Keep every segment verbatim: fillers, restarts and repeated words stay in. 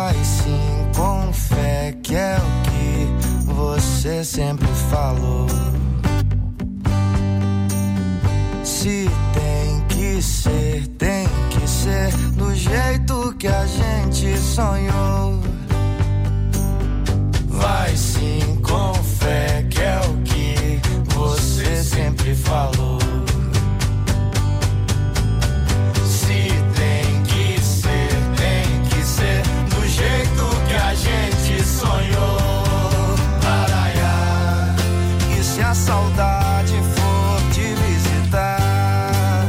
Vai sim com fé, que é o que você sempre falou. Se tem que ser, tem que ser do jeito que a gente sonhou. Vai sim com fé, que é o que você sempre falou. Se tem que ser, tem que ser do jeito que a gente sonhou. Araiá, e se a saudade for te visitar,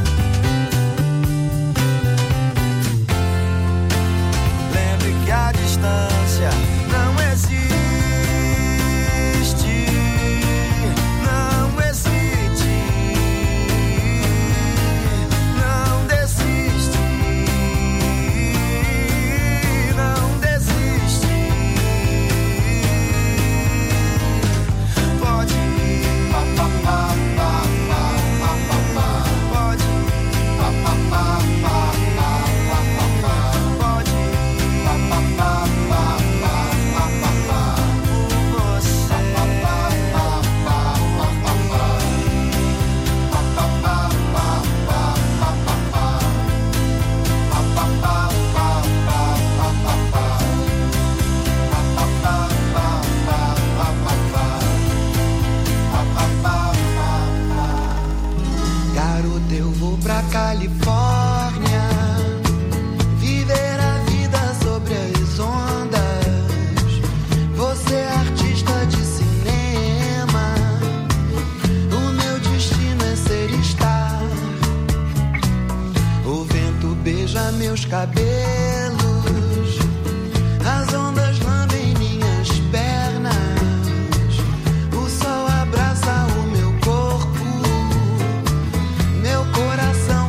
lembre que a distância não existe. Califórnia, viver a vida sobre as ondas. Você é artista de cinema, o meu destino é ser estar. O vento beija meus cabelos, as ondas lambem minhas pernas, o sol abraça o meu corpo, meu coração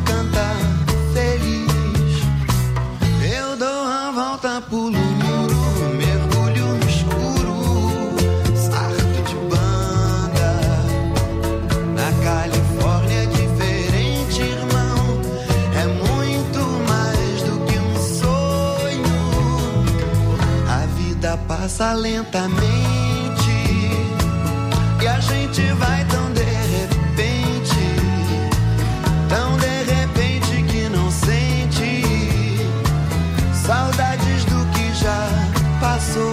pulo o muro, mergulho no escuro, sarto de banda. Na Califórnia é diferente, irmão, é muito mais do que um sonho. A vida passa lentamente e a gente vai tão de repente, tão de repente que não sente saudades do que já passou.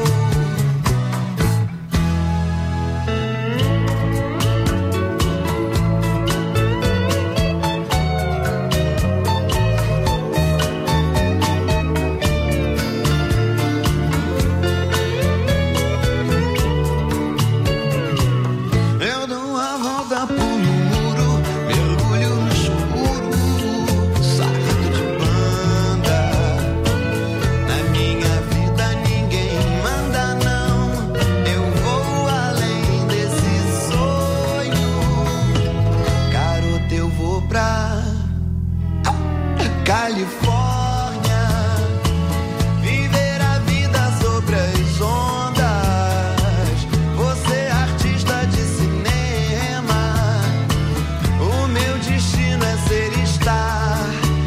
Eu dou uma volta por um muro, mergulho no escuro, sarto de banda. Na minha vida ninguém manda não, eu vou além desse sonho. Garota, eu vou pra Califórnia, viver a vida sobre as ondas. Você é artista de cinema, o meu destino é ser estar.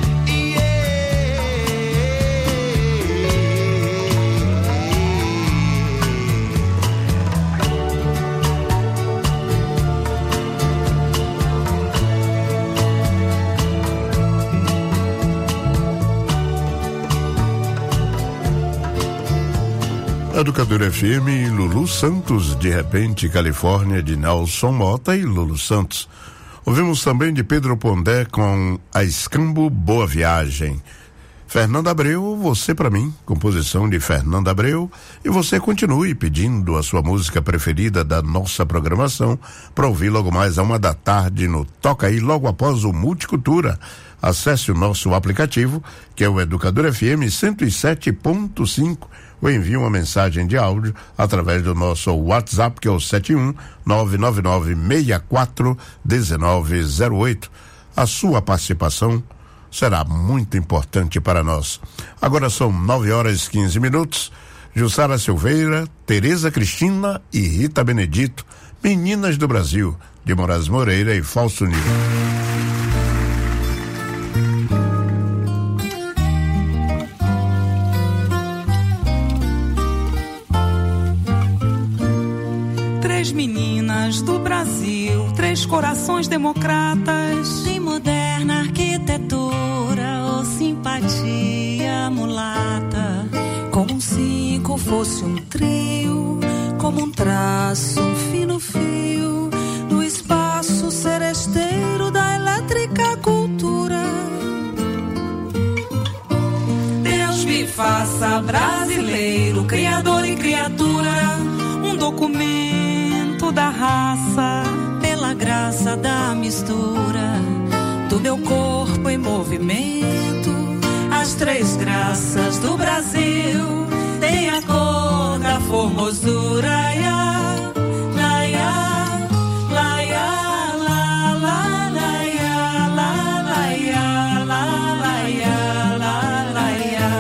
Educador F M, Lulu Santos, De Repente, Califórnia, de Nelson Mota e Lulu Santos. Ouvimos também de Pedro Pondé com A Escambo, Boa Viagem. Fernanda Abreu, Você Pra Mim, composição de Fernanda Abreu. E você continue pedindo a sua música preferida da nossa programação para ouvir logo mais a uma da tarde no Toca Aí, logo após o Multicultura. Acesse o nosso aplicativo, que é o Educador F M cento e sete ponto cinco, ou envie uma mensagem de áudio através do nosso WhatsApp, que é o sete um nove nove nove seis quatro um nove zero oito. A sua participação será muito importante para nós. Agora são nove horas e quinze minutos. Jussara Silveira, Tereza Cristina e Rita Benedito, Meninas do Brasil, de Moraes Moreira e Fausto Nilo. meninas do Brasil, três corações democratas, de moderna arquitetura ou simpatia mulata. Como um cinco fosse um trio, como um traço, um fino fio, no espaço seresteiro da elétrica cultura. Deus me faça brasileiro, criador e criatura, um documento da raça, pela graça da mistura do meu corpo em movimento. As três graças do Brasil têm a cor da formosura. Laia, laia, laia, la, la, laia, la, laia, la, laia, la, laia.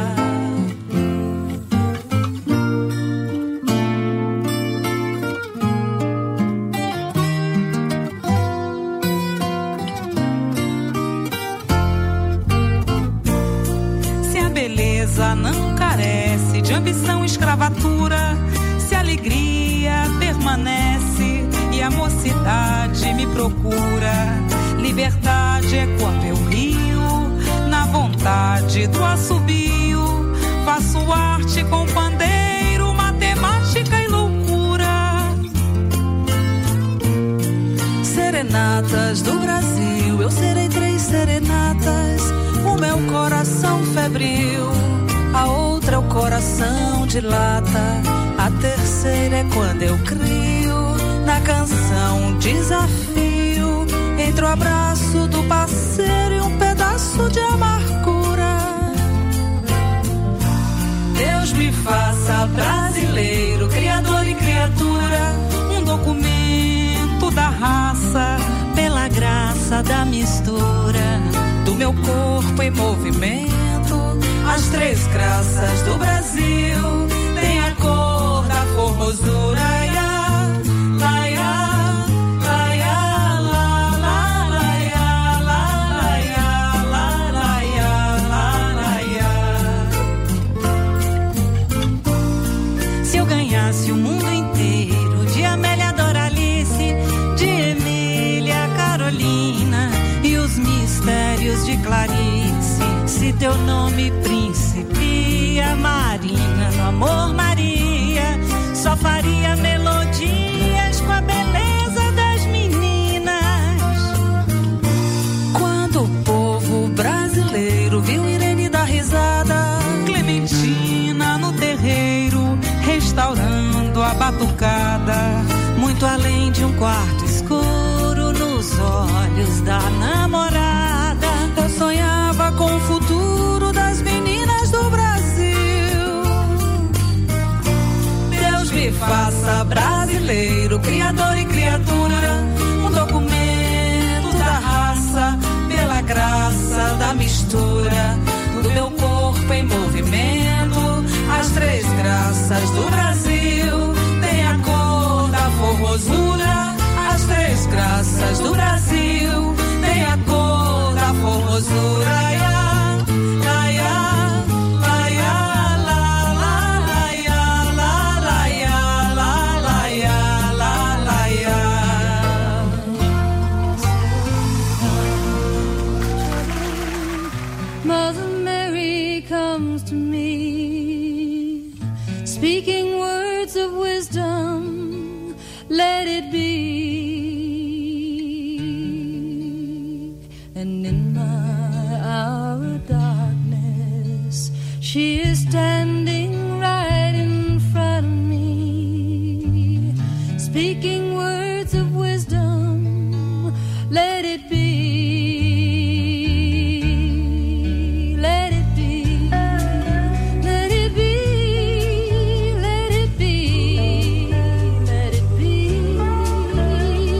Se a beleza não carece de ambição e escravatura, se a alegria permanece e a mocidade me procura, liberdade é quando eu rio na vontade do assobio, faço arte com pandeiro, matemática e loucura. Serenatas do Brasil, eu serei três serenatas, o meu coração febril, a outra é o coração de lata, a terceira é quando eu crio na canção um desafio, entre o abraço do parceiro e um pedaço de amargura. Deus me faça brasileiro, criador e criatura, um documento da raça, pela graça da mistura do meu corpo em movimento. As três graças do Brasil têm a cor da formosura. Laia, laia, laia, la, la, laia, la, laia, la, laia, la, laia. Se eu ganhasse o mundo inteiro, de Amélia Doralice, de Emília Carolina e os mistérios de Clarice, se teu nome Principia Marina, no amor Maria, só faria melodias com a beleza das meninas. Quando o povo brasileiro viu Irene dar risada, Clementina no terreiro, restaurando a batucada, muito além de um quarto escuro nos olhos da namorada, eu sonhava com o futuro das meninas do Brasil. Deus me faça brasileiro, criador e criatura, um documento da raça, pela graça da mistura do meu corpo em movimento. As três graças do Brasil têm a cor da formosura. As três graças do Brasil têm a cor da formosura. Laia, laia, laia, la, la, laia, la, laia, la, laia, la, laia. Mother Mary comes to me, speaking words of wisdom, let it be. And in my hour of darkness, she is standing right in front of me, speaking words of wisdom, let it be. Let it be.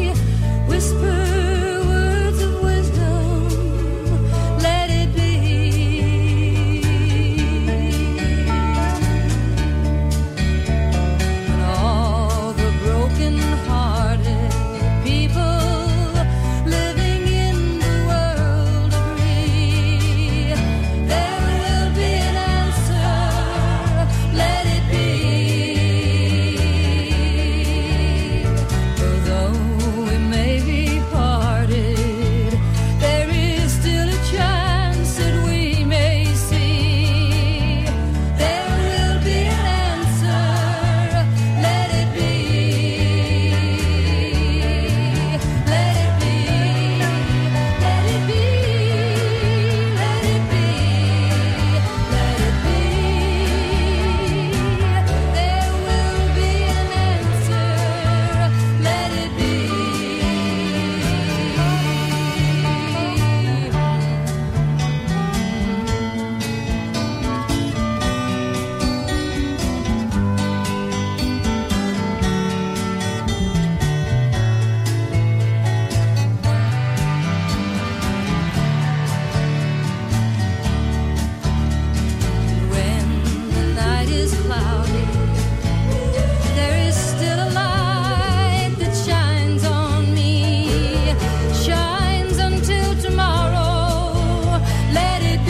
cloudy, there is still a light that shines on me, shines until tomorrow. Let it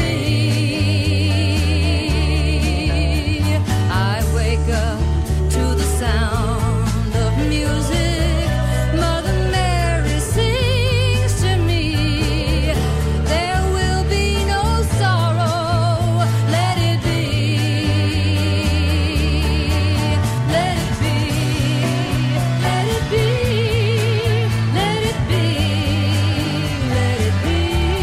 be. I wake up to the sound of music. Mother Mary sings to me. There will be no sorrow. Let it be. Let it be. Let it be. Let it be. Let it be.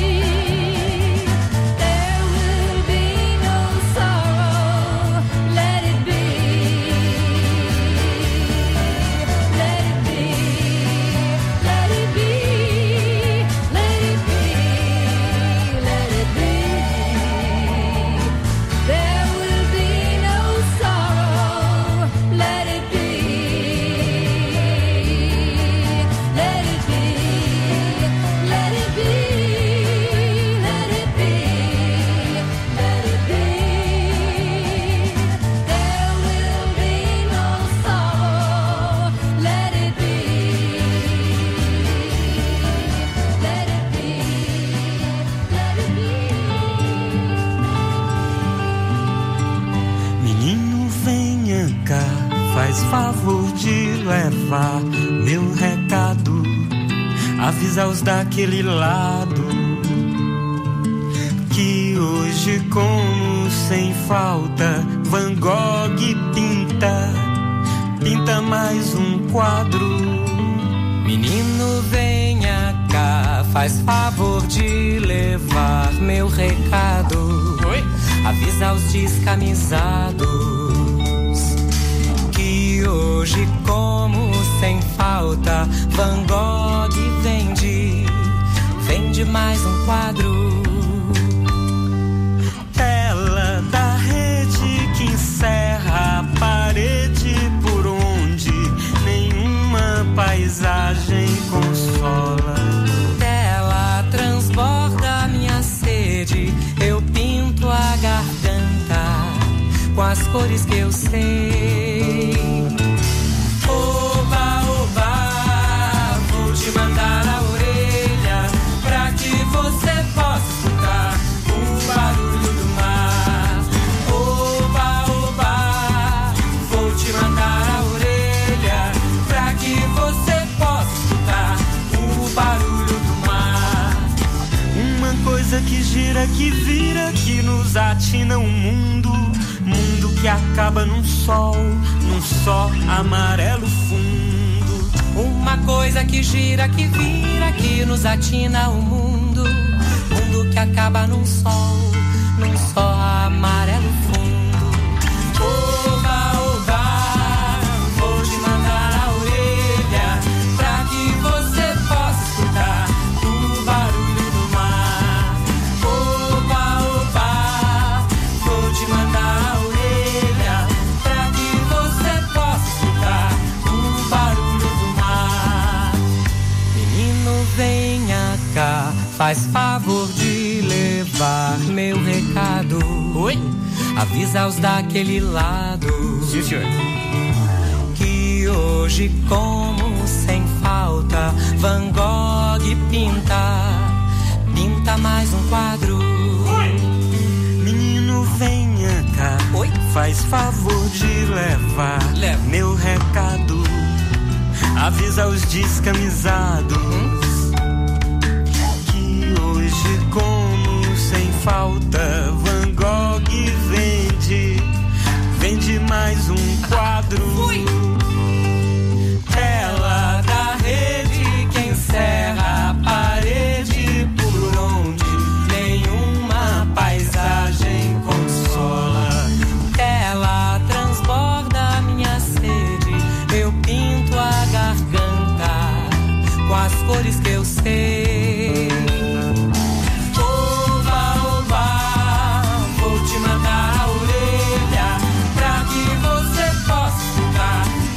There will be no sorrow. Let it be. Let it be. Let it be. Let it be. Let it be. There will be no sorrow. Let it be. Let it be. Let it be. Let it be. Let it be. There will be no sorrow. Let it be. Let it be. Let it be. Menino, venha cá, faz favor de levar meu recado, avisa os daquele lado que hoje, como sem falta, Van Gogh pinta, pinta mais um quadro. Menino, venha cá, faz favor de levar meu recado. Oi? Avisa os descamisados que hoje, como sem falta, Van Gogh vende, vende mais um quadro. Tela da rede que encerra a parede por onde nenhuma paisagem consola. Ela transborda minha sede, eu pinto a garganta com as cores que eu sei. Oba, oba, vou te mandar a orelha pra que você possa escutar o barulho do mar. Oba, oba, vou te mandar a orelha pra que você possa escutar o barulho do mar. Uma coisa que gira, que vira, que nos atina o mundo. Mundo que acaba num sol, num só amarelo fundo. Uma coisa que gira, que vira, que nos atina o mundo. Mundo que acaba num sol, num só amarelo fundo. Oba, oba, vou te mandar a orelha pra que você possa escutar o barulho do mar. Oba, oba, vou te mandar a orelha pra que você possa escutar o barulho do mar. Menino, venha cá, faz favor de levar meu recado. Oi? Avisa os daquele lado. Sim, senhor. Que hoje, como sem falta, Van Gogh pinta, pinta mais um quadro. Menino, venha cá, Oi? faz favor de levar Leva. meu recado, avisa os descamisados que hoje, como sem falta, Van Gogh vende, vende mais um quadro. Fui. Tela da rede que encerra a parede por onde nenhuma paisagem consola. Ela transborda minha sede, eu pinto a garganta com as cores que eu sei. Oba, oba, vou te mandar a orelha pra que você possa escutar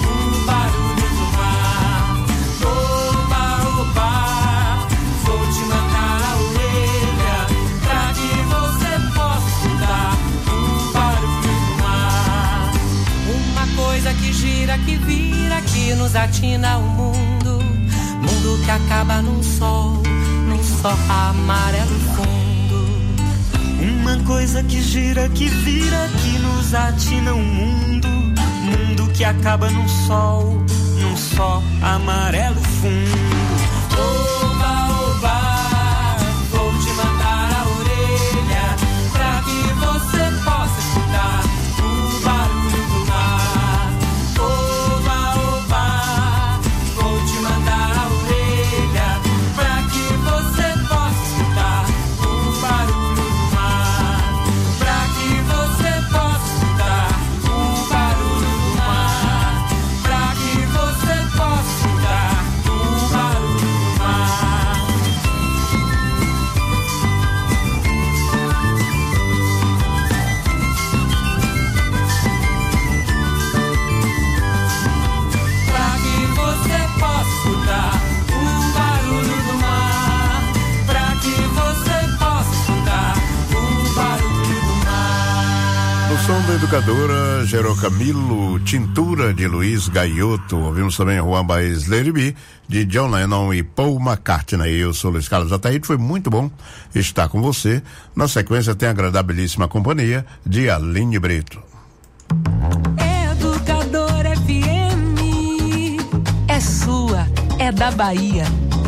coisa que gira, que vira, que nos atina o mundo. Mundo que acaba num sol, num sol amarelo fundo. Uma coisa que gira, que vira, que nos atina o mundo. Mundo que acaba num sol, num sol amarelo fundo. Oba, oba, vou te mandar a orelha pra que você possa escutar o barulho do mar. Oba, oba, vou te mandar a orelha pra que você possa escutar o barulho do mar. Pra que você possa escutar o barulho do mar. Pra que você possa escutar o barulho do mar. Pra que você possa escutar o barulho do mar. Pra que você possa escutar o barulho do mar. No som da educadora Gerô Camilo, Tintura de Luiz Gaiotto. Ouvimos também Juan Baez Let It Be, de John Lennon e Paul McCartney. Eu sou Luiz Carlos Ataíde, foi muito bom estar com você. Na sequência tem a agradabilíssima companhia de Aline Brito. Educador F M é sua, é da Bahia.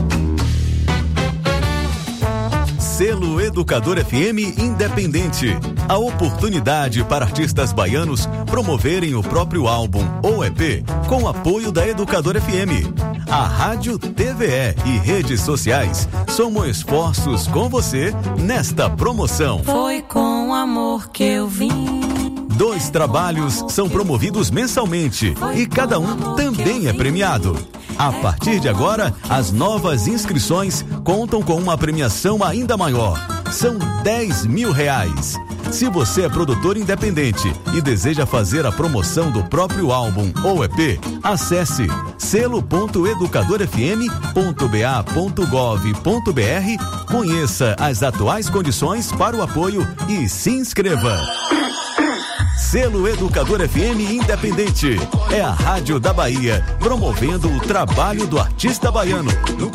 Selo Educador F M Independente. A oportunidade para artistas baianos promoverem o próprio álbum ou E P com apoio da Educador F M. A rádio, T V E e redes sociais somam esforços com você nesta promoção. Foi com amor que eu vim. Dois trabalhos são promovidos mensalmente e cada um também é premiado. A partir de agora, as novas inscrições contam com uma premiação ainda maior. São dez mil reais. Se você é produtor independente e deseja fazer a promoção do próprio álbum ou E P, acesse selo ponto educador f m ponto b a ponto gov ponto b r, conheça as atuais condições para o apoio e se inscreva. Selo Educador F M Independente. É a rádio da Bahia, promovendo o trabalho do artista baiano.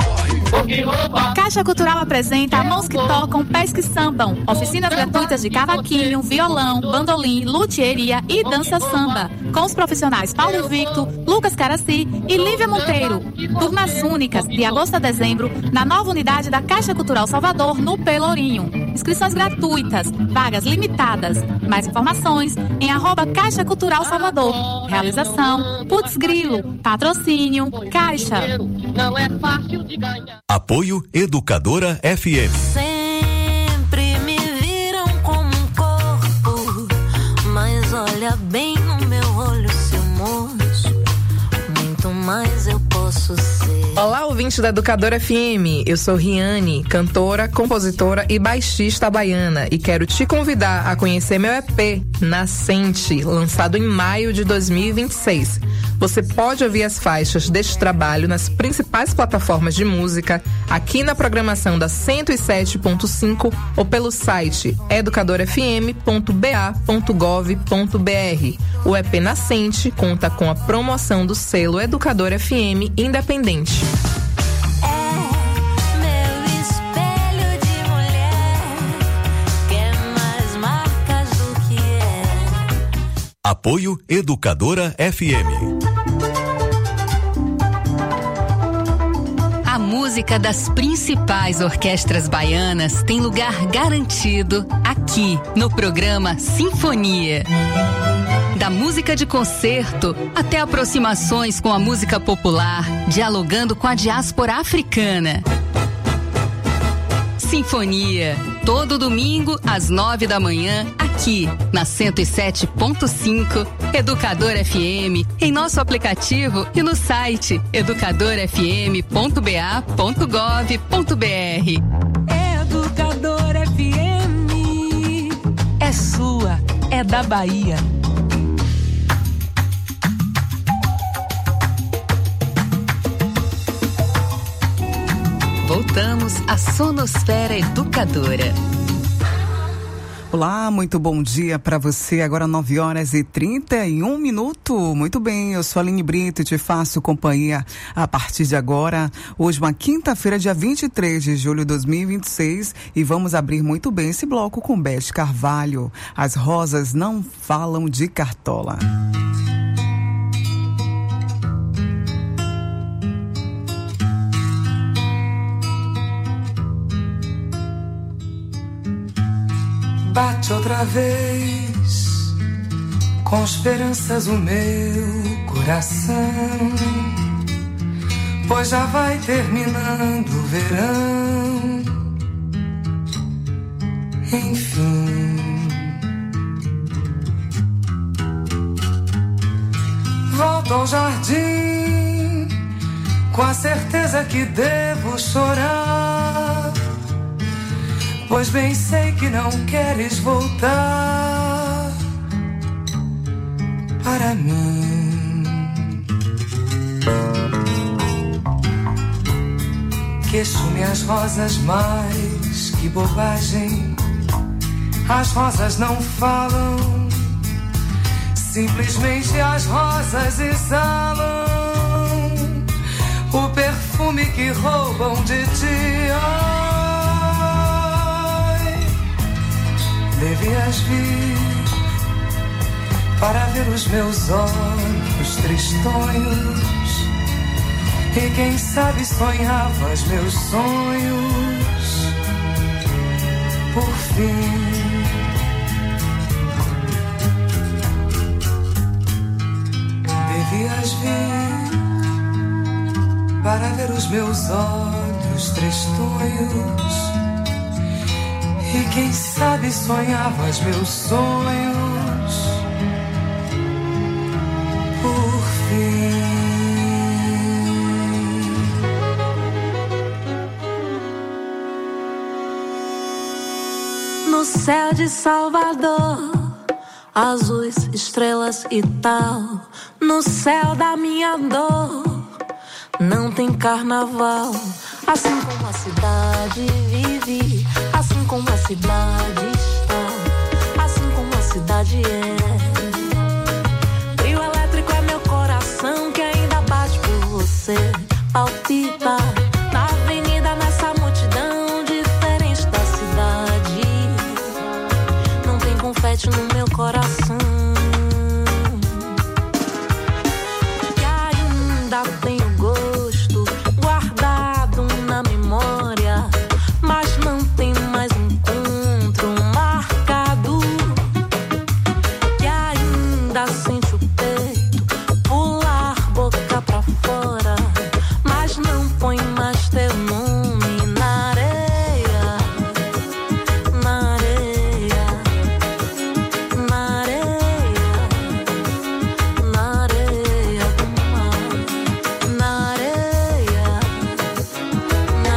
Caixa Cultural apresenta Mãos que Tocam, Pés que Sambam. Oficinas gratuitas de cavaquinho, violão, bandolim, luthieria e dança samba. Com os profissionais Paulo Victor, Lucas Caraci e Lívia Monteiro. Turmas únicas, de agosto a dezembro, na nova unidade da Caixa Cultural Salvador, no Pelourinho. Inscrições gratuitas, vagas limitadas. Mais informações em arroba Caixa Cultural Salvador. Realização, Putz Grilo, patrocínio, Caixa. Não é fácil de ganhar. Apoio Educadora F M. Sempre me viram como um corpo, mas olha bem no meu olho, seu moço, muito mais eu posso ser. Olá, ouvinte da Educadora F M, eu sou Riane, cantora, compositora e baixista baiana, e quero te convidar a conhecer meu E P, Nascente, lançado em maio de dois mil e vinte e seis. Você pode ouvir as faixas deste trabalho nas principais plataformas de música, aqui na programação da cento e sete ponto cinco ou pelo site educador f m ponto b a ponto gov ponto b r. O E P Nascente conta com a promoção do selo Educador F M Independente. Apoio Educadora F M. A música das principais orquestras baianas tem lugar garantido aqui no programa Sinfonia. Da música de concerto até aproximações com a música popular, dialogando com a diáspora africana. Sinfonia, todo domingo às nove da manhã, aqui na cento e sete ponto cinco, Educador F M, em nosso aplicativo e no site educador f m ponto b a ponto gov ponto b r. Educador F M é sua, é da Bahia. Voltamos à Sonosfera Educadora. Olá, muito bom dia para você. Agora nove horas e trinta e um minutos. Muito bem, eu sou a Aline Brito e te faço companhia a partir de agora. Hoje, uma quinta-feira, dia vinte e três de julho de dois mil e vinte e seis, e vamos abrir muito bem esse bloco com Beth Carvalho. As rosas não falam de cartola. Bate outra vez, com esperanças o meu coração, pois já vai terminando o verão. Enfim, volto ao jardim, com a certeza que devo chorar, pois bem sei que não queres voltar para mim. Queixo-me as rosas, mas que bobagem. As rosas não falam, simplesmente as rosas exalam o perfume que roubam de ti. Devias vir para ver os meus olhos tristonhos, e quem sabe sonhavas meus sonhos por fim. Devias vir para ver os meus olhos tristonhos, e quem sabe sonhavas meus sonhos por fim. No céu de Salvador, azuis, estrelas e tal. No céu da minha dor, não tem carnaval. Assim como a cidade vive, assim como a cidade está, assim como a cidade é. Trio elétrico é meu coração que ainda bate por você. Palpita na avenida, nessa multidão diferente da cidade. Não tem confete no meu coração, que ainda tem o gosto guardado na memória, mas não tem mais encontro marcado, que ainda sente o peito pular boca pra fora, mas não põe mais teu nome na areia, na areia, na areia, na areia do mar, na areia, na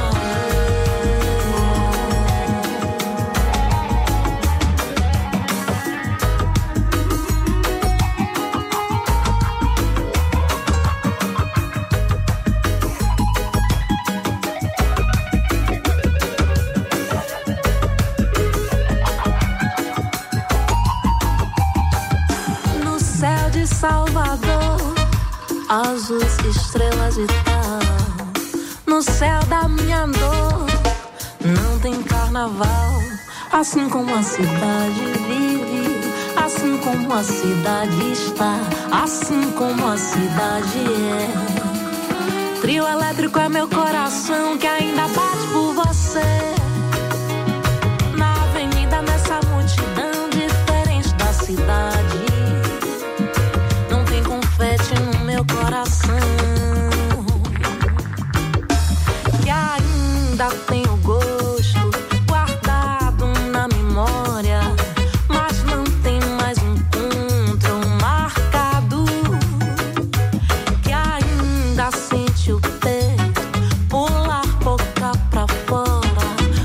no céu de Salvador, azuis, estrelas e tal. No céu da minha dor, não tem carnaval. Assim como a cidade vive, assim como a cidade está, assim como a cidade é. Trio elétrico é meu coração que ainda bate por você. Na avenida, nessa multidão diferente da cidade, não tem confete no meu coração, que ainda tem o gosto guardado na memória, mas não tem mais encontro marcado, que ainda sente o peito pular boca pra fora,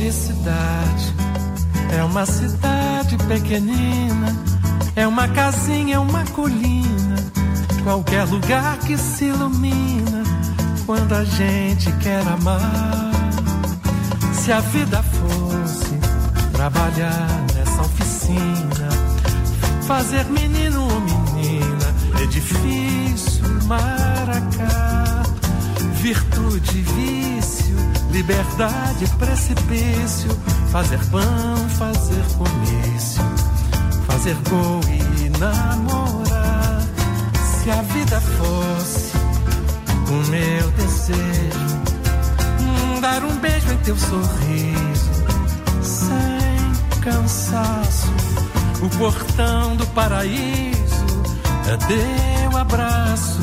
Felicidade é uma cidade pequenina, é uma casinha, é uma colina, qualquer lugar que se ilumina quando a gente quer amar. Se a vida fosse trabalhar nessa oficina, fazer menino ou menina, edifício, maracá, virtude, vício, liberdade, precipício, fazer pão, fazer comício, fazer gol e namorar. Se a vida fosse o meu desejo, hum, dar um beijo em teu sorriso, sem cansaço, o portão do paraíso é teu abraço.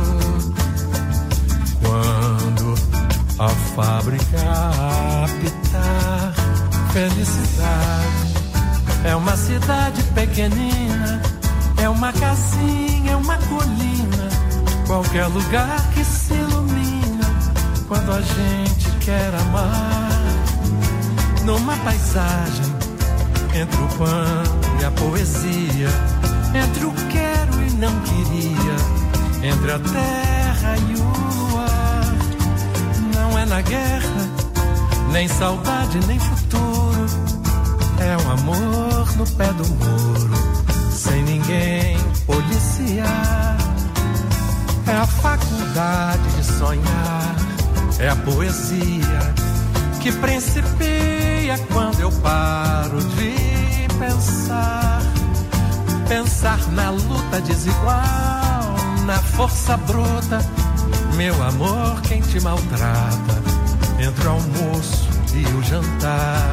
Quando a fábrica apitar, felicidade é uma cidade pequenina, é uma casinha, é uma colina, qualquer lugar que se ilumina quando a gente quer amar. Numa paisagem, entre o pão e a poesia, entre o quero e não queria, entre a terra e o luar. Não é na guerra, nem saudade, nem futuro, é um amor no pé do muro, sem ninguém policiar. É a faculdade de sonhar, é a poesia que principia quando eu paro de pensar. Pensar na luta desigual, na força bruta, meu amor, quem te maltrata, entre o almoço e o jantar.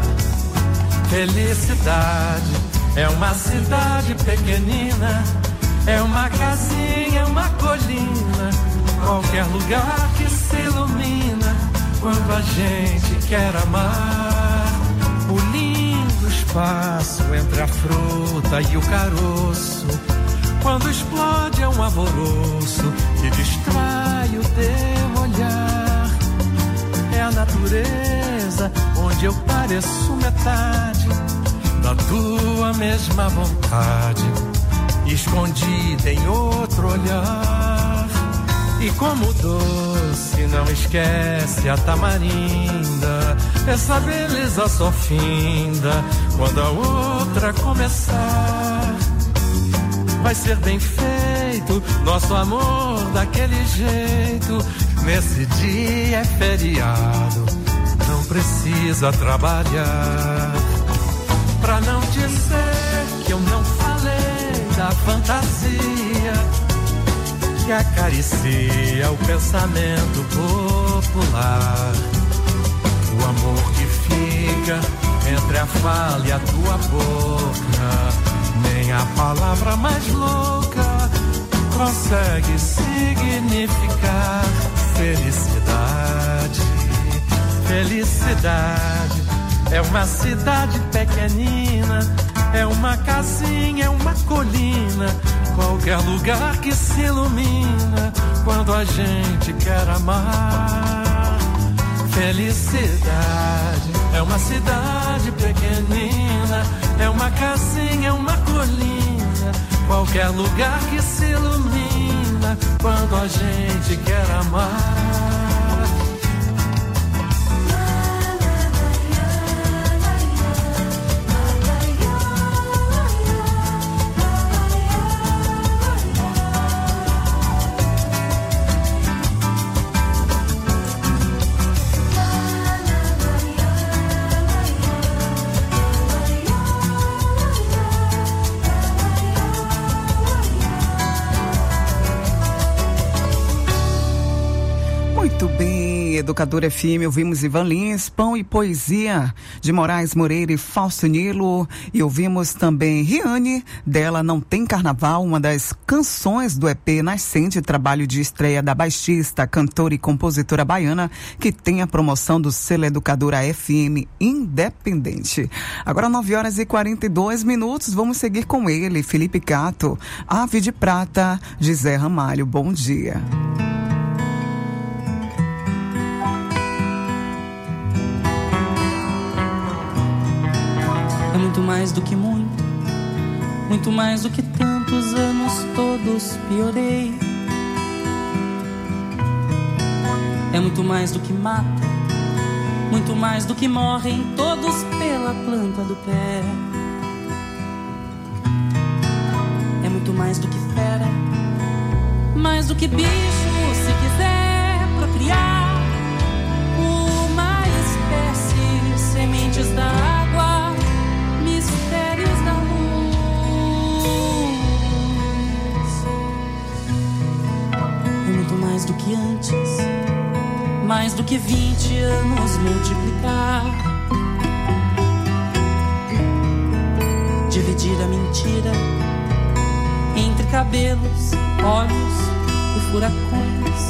Felicidade é uma cidade pequenina, é uma casinha, é uma colina, qualquer lugar que se ilumina quando a gente quer amar. O lindo espaço entre a fruta e o caroço, quando explode é um alvoroço que distrai o teu olhar. É a natureza onde eu pareço metade da tua mesma vontade, escondida em outro olhar. E como doce não esquece a tamarinda, essa beleza só finda quando a outra começar. Vai ser bem feito nosso amor daquele jeito, nesse dia é feriado, não precisa trabalhar. Pra não dizer que eu não falei da fantasia que acaricia o pensamento popular. O amor que fica entre a fala e a tua boca, nem a palavra mais louca consegue significar felicidade. Felicidade é uma cidade pequenina, é uma casinha, é uma colina, qualquer lugar que se ilumina quando a gente quer amar. Felicidade é uma cidade pequenina, é uma casinha, é uma colina, qualquer lugar que se ilumina quando a gente quer amar. Educadora F M, ouvimos Ivan Lins, Pão e Poesia, de Moraes Moreira e Fausto Nilo, e ouvimos também Riane, dela Não Tem Carnaval, uma das canções do E P Nascente, trabalho de estreia da baixista, cantora e compositora baiana, que tem a promoção do selo Educadora F M Independente. Agora nove horas e quarenta e dois minutos, vamos seguir com ele, Felipe Cato, Ave de Prata, de Zé Ramalho. Bom dia. mais do que muito, muito mais do que tantos anos todos piorei. É muito mais do que mata, muito mais do que morrem todos pela planta do pé. É muito mais do que fera, mais do que bicho, se quiser procriar. Uma espécie, sementes da água, mistérios da luz. É muito mais do que antes, mais do que vinte anos multiplicar. Dividir a mentira entre cabelos, olhos e furacões.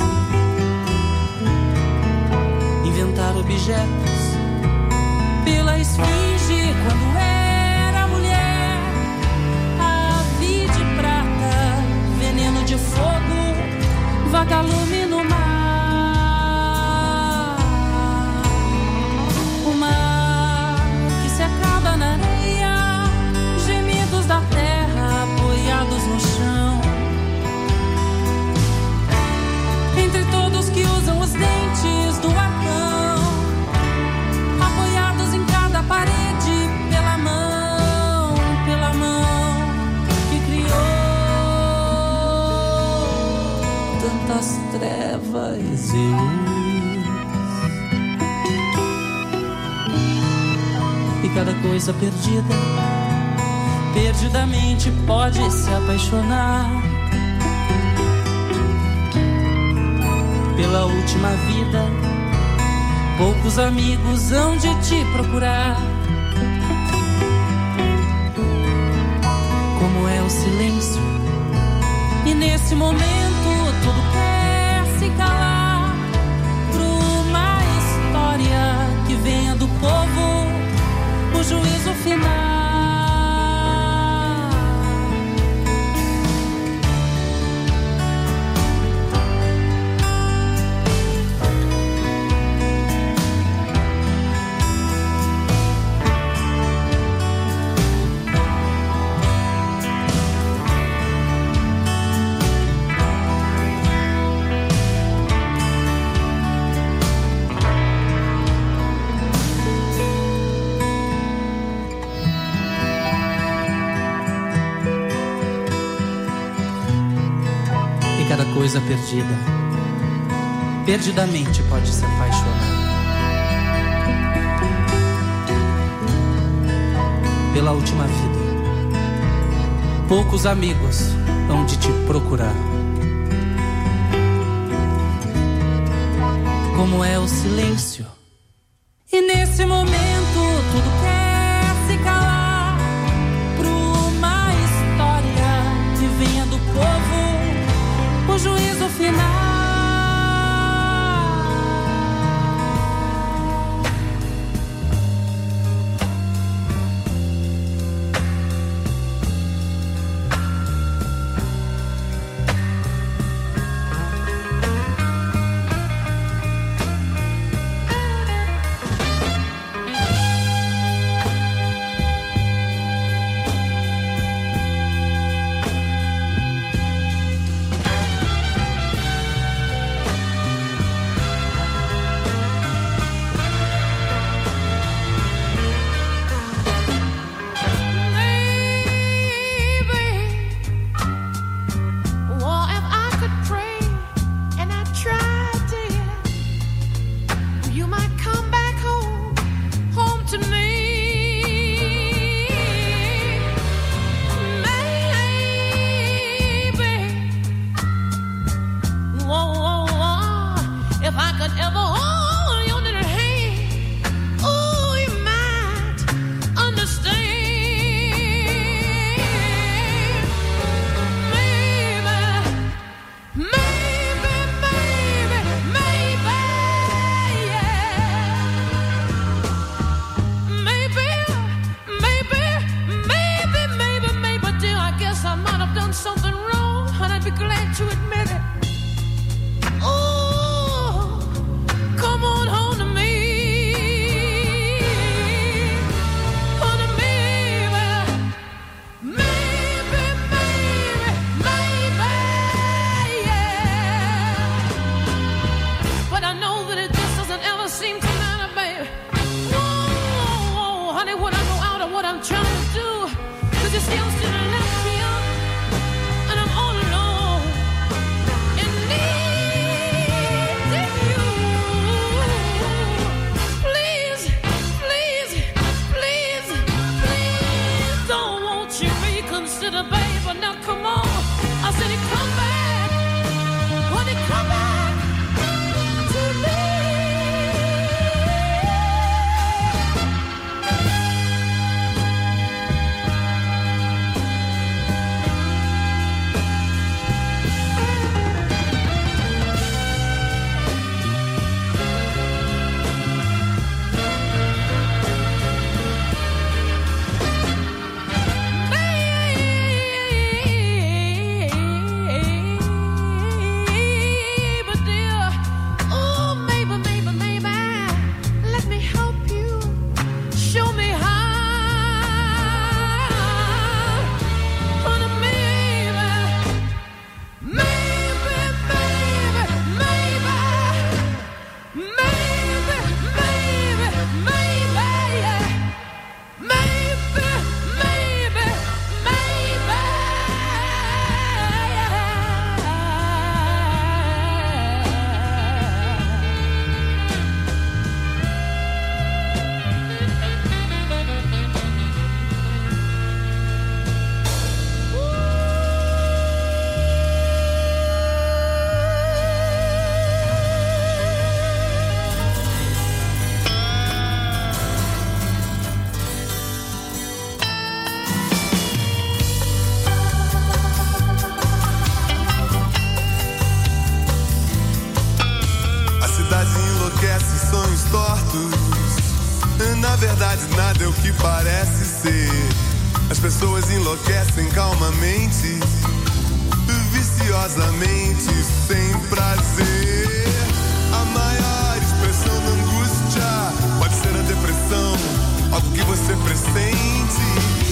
Inventar objetos pela esfinge quando era mulher. Ave de prata, veneno de fogo, vagalume no mar. O mar que se acaba na areia, gemidos da terra apoiados no chão. Entre todos que usam os dentes do arcão, apoiados em cada parede pela mão, pela mão que criou tantas trevas e luz. E cada coisa perdida, perdidamente pode se apaixonar pela última vida. Poucos amigos hão de te procurar. Como é o silêncio, e nesse momento tudo quer se calar. Pra uma história que venha do povo, o juízo final. Coisa perdida, perdidamente pode se apaixonar pela última vida. Poucos amigos hão de te procurar. Como é o silêncio, e nesse momento tudo quer se calar. Pra uma história que venha do povo, o juízo final. fotos. Na verdade, nada é o que parece ser. As pessoas enlouquecem calmamente, viciosamente, sem prazer. A maior expressão da angústia pode ser a depressão, algo que você pressente,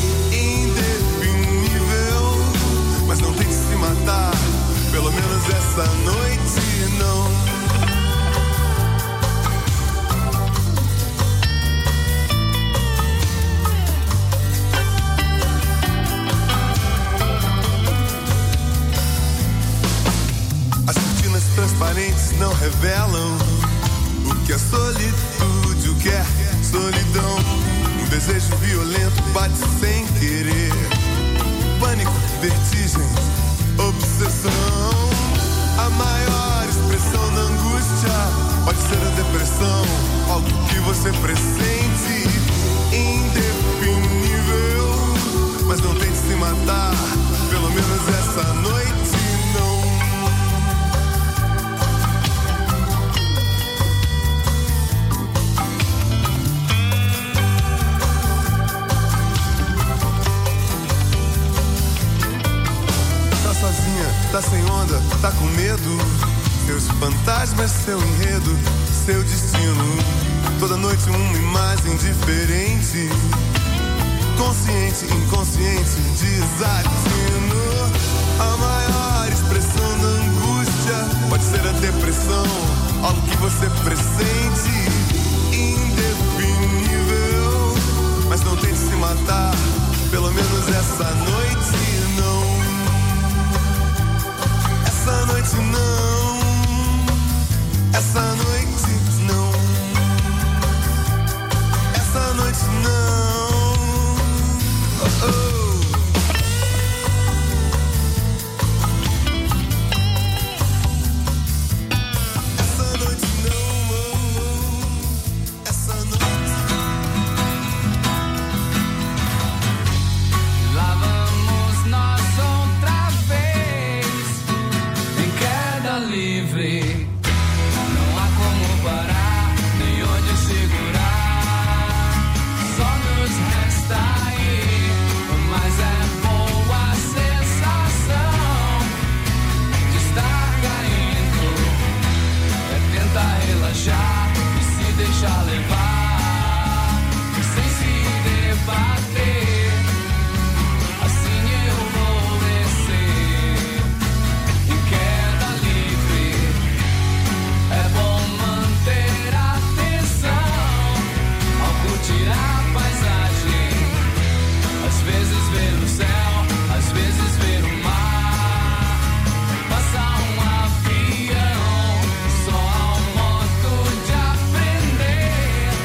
indefinível. Mas não tente se matar, pelo menos essa noite não. Transparentes não revelam o que é solitude, o que é solidão. Um desejo violento bate sem querer. Pânico, vertigem, obsessão. A maior expressão da angústia pode ser a depressão, algo que você pressente, indefinível. Mas não tente se matar, pelo menos essa noite não. Tá sem onda, tá com medo. Seus fantasmas, seu enredo, seu destino. Toda noite uma imagem diferente. Consciente, inconsciente, desatino. A maior expressão da angústia pode ser a depressão, algo que você pressente, indefinível. Mas não tente se matar, pelo menos essa noite não. Essa noite não, essa noite não, essa noite não, oh, oh. Essa noite não, essa noite. Lá vamos nós outra vez. Livre, não há como parar, nem onde segurar. Só nos resta ir, mas é boa a sensação de estar caindo. É tentar relaxar e se deixar levar, sem se debater. Assim eu vou descer em queda. É bom manter a atenção ao curtir a paisagem. Às vezes ver o céu, às vezes ver o mar. Passar um avião só ao modo de aprender.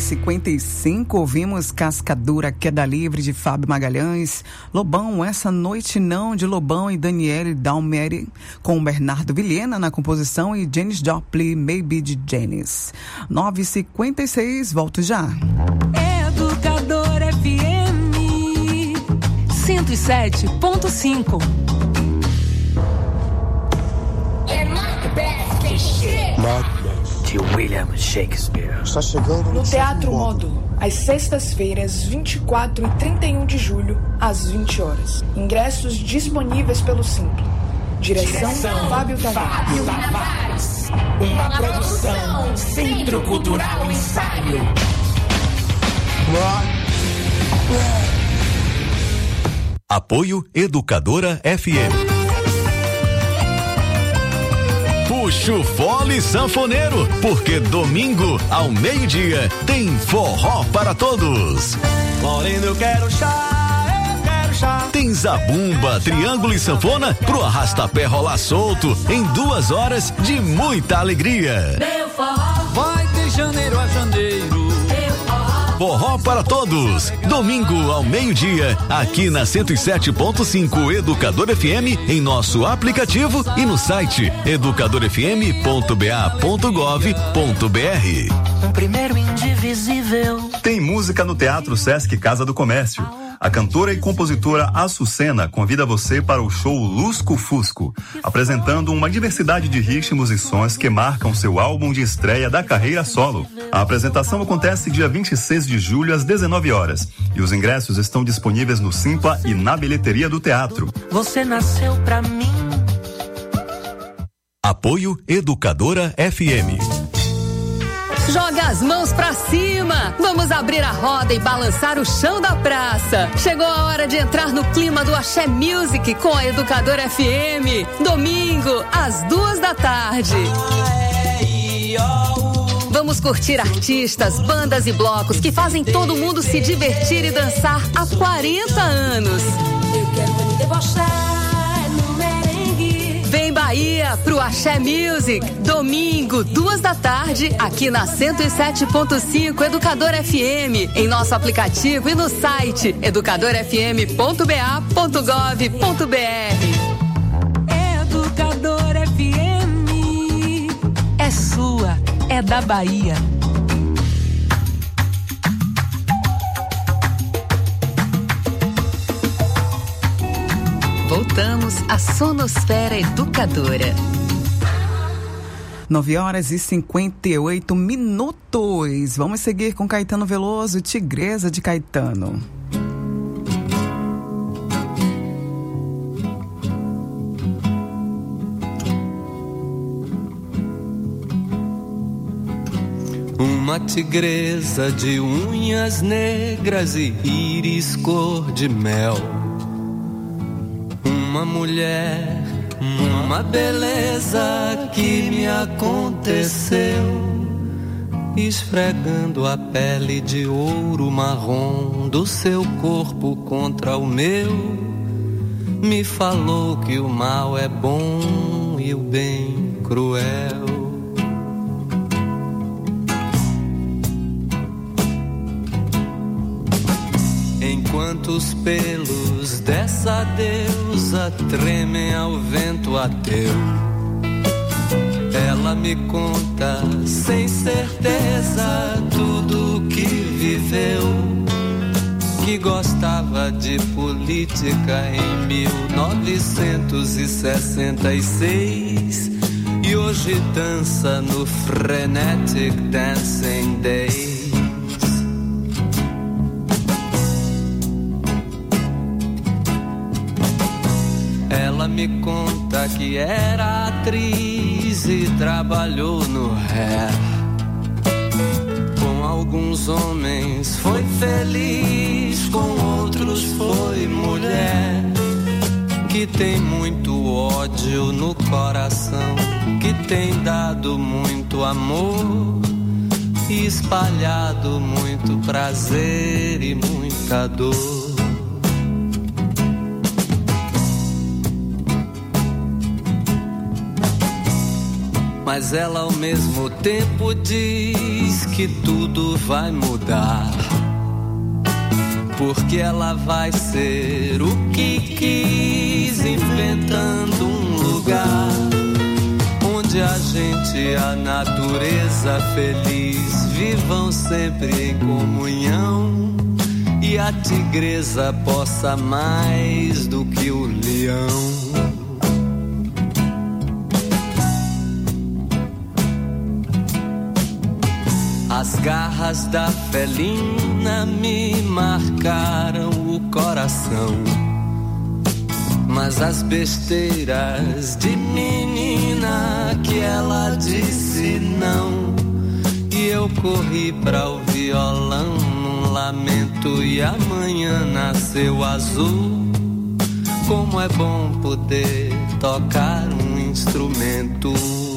cinquenta e cinco, ouvimos Cascadura, Queda Livre, de Fábio Magalhães. Lobão, Essa Noite Não, de Lobão e Daniele Dalmeri, com Bernardo Vilhena na composição e Janis Joplin, Maybe, de Janis. nove e cinquenta e seis, volto já. Educador F M cento e sete ponto cinco. De William Shakespeare. Está chegando no Teatro Modo, às sextas-feiras, vinte e quatro e trinta e um de julho, às vinte horas. Ingressos disponíveis pelo Simpla. Direção, Direção Fábio Tavares. Tavares. Uma produção Centro Cultural Ensaio. Apoio Educadora F M. Puxa o fole sanfoneiro, porque domingo ao meio-dia tem forró para todos. Moreno, eu quero chá, eu quero chá. Tem zabumba, triângulo e sanfona pro arrastapé rolar solto em duas horas de muita alegria. Meu forró vai de janeiro a janeiro. Forró para todos, domingo ao meio-dia, aqui na cento e sete ponto cinco Educador F M, em nosso aplicativo e no site educador f m ponto b a ponto gov ponto b r. Um primeiro indivisível. Tem música no Teatro Sesc Casa do Comércio. A cantora e compositora Açucena convida você para o show Lusco Fusco, apresentando uma diversidade de ritmos e sons que marcam seu álbum de estreia da carreira solo. A apresentação acontece dia vinte e seis de julho às dezenove horas e os ingressos estão disponíveis no Simpla e na bilheteria do teatro. Você nasceu pra mim. Apoio Educadora F M. Joga as mãos pra cima! Vamos abrir a roda e balançar o chão da praça. Chegou a hora de entrar no clima do Axé Music com a Educadora F M. Domingo, às duas da tarde. Vamos curtir artistas, bandas e blocos que fazem todo mundo se divertir e dançar há quarenta anos. Eu quero me debochar no merengue. Vem Bahia pro Axé Music, domingo, duas da tarde, aqui na cento e sete ponto cinco Educador F M, em nosso aplicativo e no site educador f m ponto b a ponto gov ponto b r. Educador F M é sua, é da Bahia. Voltamos à Sonosfera Educadora. nove horas e cinquenta e oito minutos. Vamos seguir com Caetano Veloso, Tigresa de Caetano. Uma tigresa de unhas negras e íris cor de mel. Uma mulher, uma beleza que me aconteceu, esfregando a pele de ouro marrom do seu corpo contra o meu, me falou que o mal é bom e o bem cruel. Enquanto os pelos dessa deusa tremem ao vento ateu, ela me conta sem certeza tudo que viveu, que gostava de política em mil novecentos e sessenta e seis e hoje dança no Frenetic Dancing Days. Ela me conta que era atriz e trabalhou no Hair. Com alguns homens foi feliz, com outros foi mulher. Que tem muito ódio no coração, que tem dado muito amor e espalhado muito prazer e muita dor. Mas ela ao mesmo tempo diz que tudo vai mudar, porque ela vai ser o que quis, inventando um lugar onde a gente e a natureza feliz vivam sempre em comunhão, e a tigresa possa mais do que o leão. As garras da felina me marcaram o coração, mas as besteiras de menina que ela disse não, e eu corri pra o violão num lamento, e amanhã nasceu azul. Como é bom poder tocar um instrumento.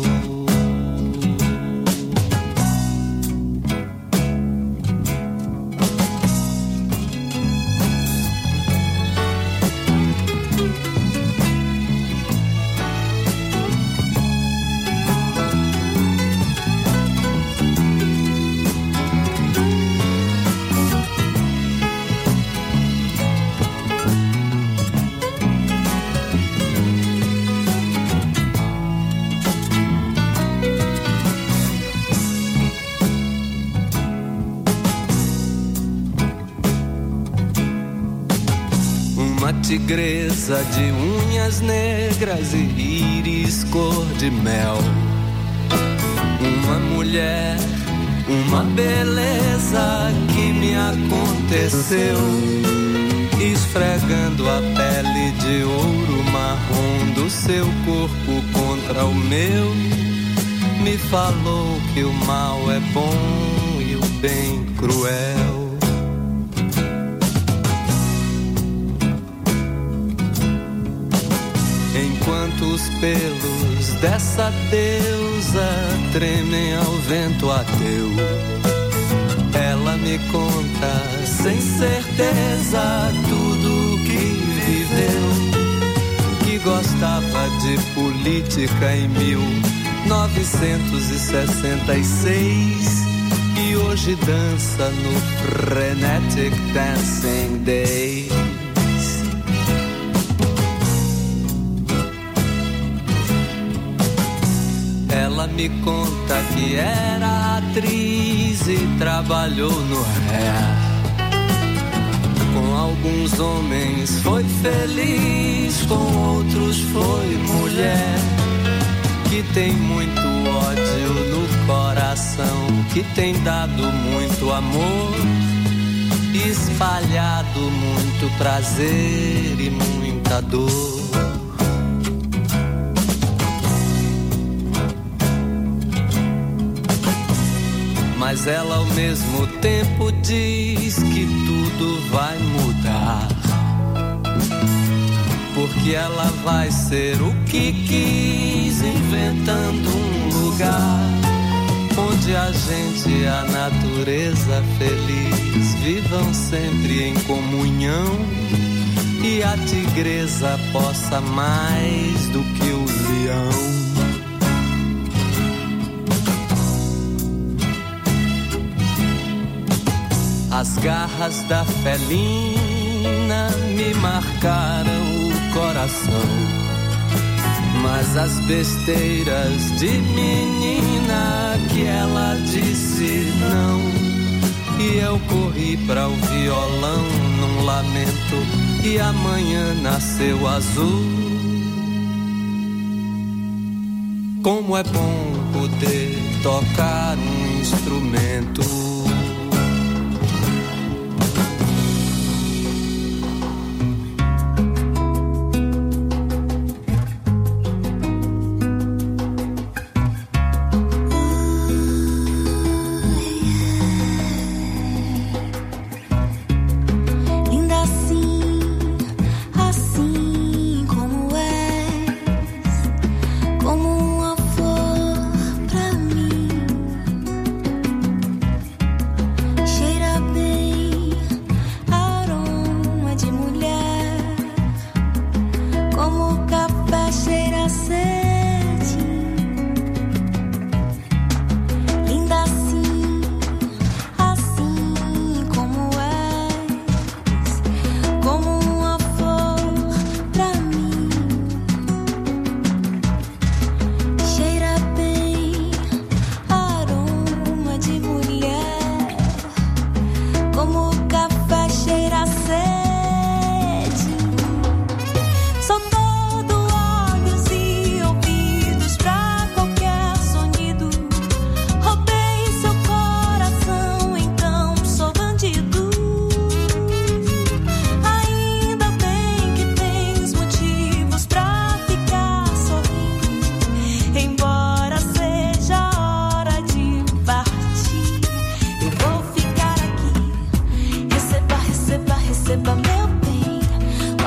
Tigresa de unhas negras e íris cor de mel, uma mulher, uma beleza que me aconteceu, esfregando a pele de ouro marrom do seu corpo contra o meu, me falou que o mal é bom e o bem cruel. Enquanto os pelos dessa deusa tremem ao vento ateu, ela me conta sem certeza tudo que viveu, que gostava de política em mil novecentos e sessenta e seis e hoje dança no Frenetic Dancing Days. Ela me conta que era atriz e trabalhou no Hair. Com alguns homens foi feliz, com outros foi mulher. Que tem muito ódio no coração, que tem dado muito amor, espalhado muito prazer e muita dor. Mas ela ao mesmo tempo diz que tudo vai mudar, porque ela vai ser o que quis, inventando um lugar onde a gente e a natureza feliz vivam sempre em comunhão, e a tigresa possa mais do que o leão. As garras da felina me marcaram o coração, mas as besteiras de menina que ela disse não, e eu corri pra o violão num lamento, e amanhã nasceu azul. Como é bom poder tocar um instrumento.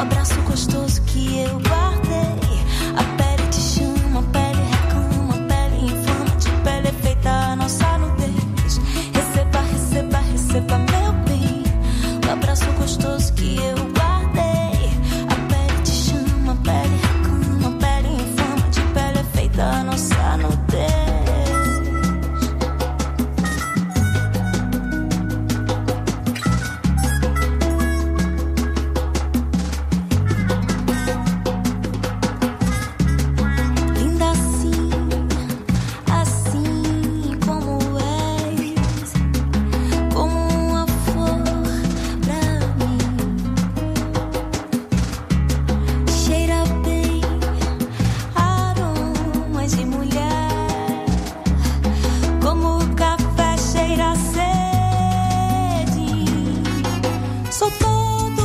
abraço gostoso que eu guardei. A pele te chama, a pele reclama, a pele inflama, de pele é feita a nossa nudez. Receba, receba, receba, meu bem, o abraço gostoso que eu guardei. A pele te chama, a pele reclama, a pele inflama, de pele é feita a nossa nudez. Sou todo